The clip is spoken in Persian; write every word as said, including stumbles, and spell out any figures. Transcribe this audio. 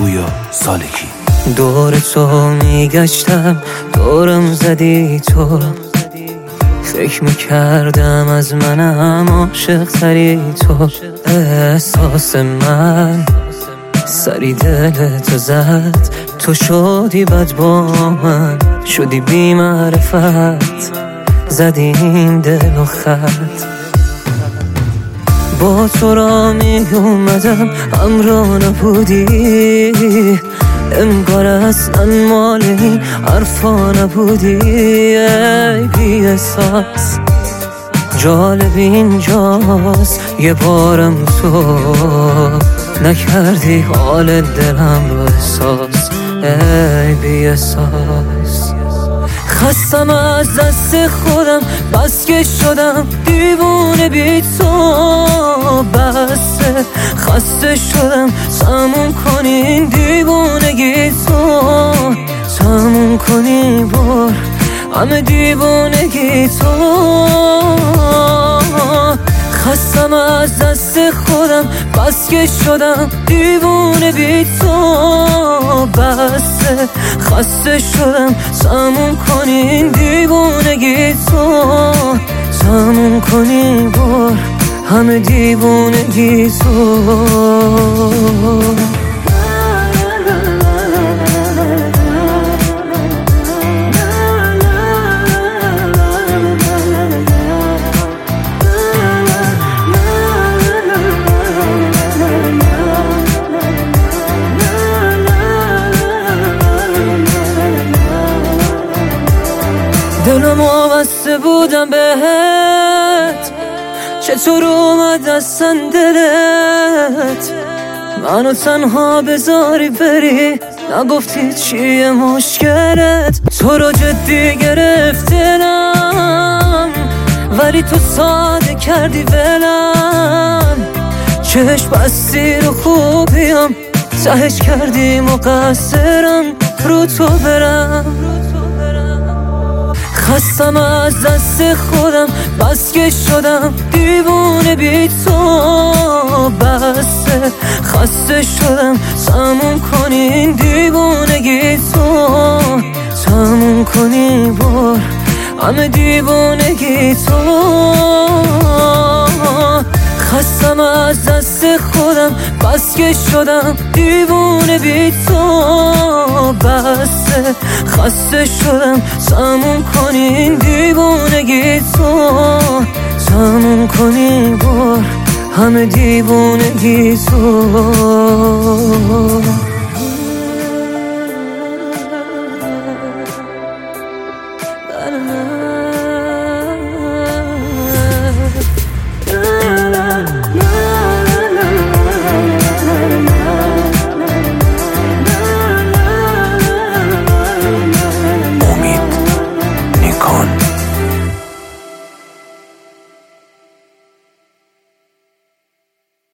پویا سالکی. دور تو میگشتم، دورم زدی تو، فکر میکردم از منم عاشق تری تو. احساس من سری دل تو زد، تو شدی بد با من، شدی بی معرفت، زدی این دل و خط. با تو را می اومدم همراه نبودی، انگار اصلا مال این حرفا نبودی. ای بی احساس جالب اینجاست، یه بارم تو نکردی حال دلم رو احساس. ای بی احساس خستم از دست خودم، بس که شدم دیوونه بی تو. بسه خسته شدم، تموم کنین دیوونگی تو، تموم کنی بار همه دیوونگی تو. خستم از دست خودم، بس که شدم دیوونه بی تو. بسه خسته شدم، تموم کنین دیوونگی تو، تموم کنی بار همه دیوونگی تو. دلم وابسته بودم بهت، چطور اومد اصلا دلت منو تنها بذاری بری؟ نگفتی چیه مشکلت؟ تو رو جدی گرفتنم ولی تو ساده کردی ولم. چشم بستی رو خوبیم، تهش کردی مقصرم رو تو برم. خستم از دست خودم، بس که شدم دیوونه بی تو. بسه خسته شدم، تموم کنین دیوونگی تو، تموم کنی بار همه دیوونگی تو. خستم از دست خودم، بس که شدم دیوونه بی تو. بسه خسته شدم، تموم کنین دیوونگی تو، تموم کنی بار همه دیوونگی تو.